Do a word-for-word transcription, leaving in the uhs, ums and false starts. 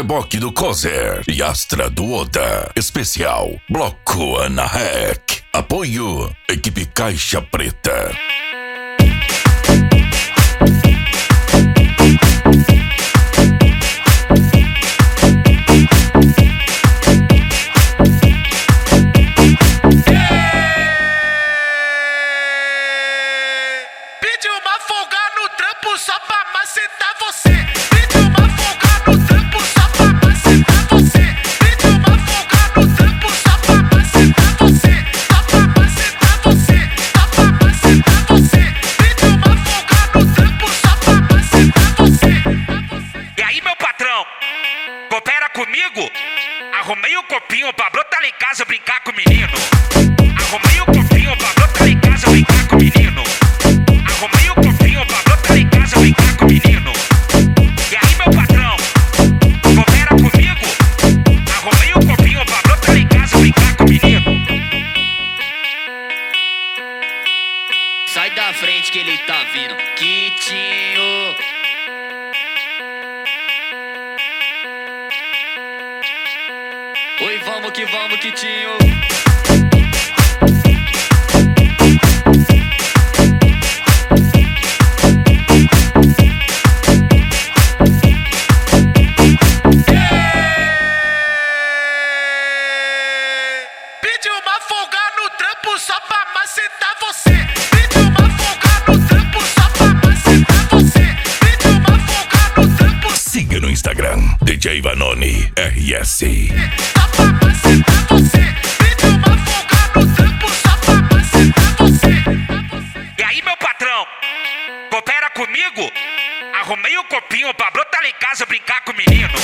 Reboque do Kozer e Astra do Oda. Especial Bloco Ana Rec. Apoio Equipe Caixa Preta. Pediu uma folga no trampo só pra macetar você. Pediu uma folga no trampo só pra macetar você. Pediu uma folga no trampo só pra macetar você. Só pra macetar você. Só pra macetar você. Pediu uma folga no trampo só pra macetar você. E aí, meu patrão, coopera comigo? Arrumei o copinho pra brotar lá em casa brincar com o menino. Arrumei o copinho pra brotar lá em casa brincar com o menino. Arrumei o copinho pra brotar lá em casa brincar com o menino. E aí, meu patrão, coopera comigo? Arrumei o copinho pra brotar lá em casa brincar com o menino. Sai da frente que ele tá vindo, Quitinho. Oi, vamos que vamos, Quitinho. Pediu uma folga no trampo só pra macetar você. Pediu uma folga no trampo só pra macetar você. Pediu uma folga no trampo. Siga no Instagram D J Vanoni R S. Só pra macetar você. Pediu uma folga no trampo só pra macetar você. E aí, meu patrão, coopera comigo? Arrumei o copinho pra brotar lá em casa brincar com o menino.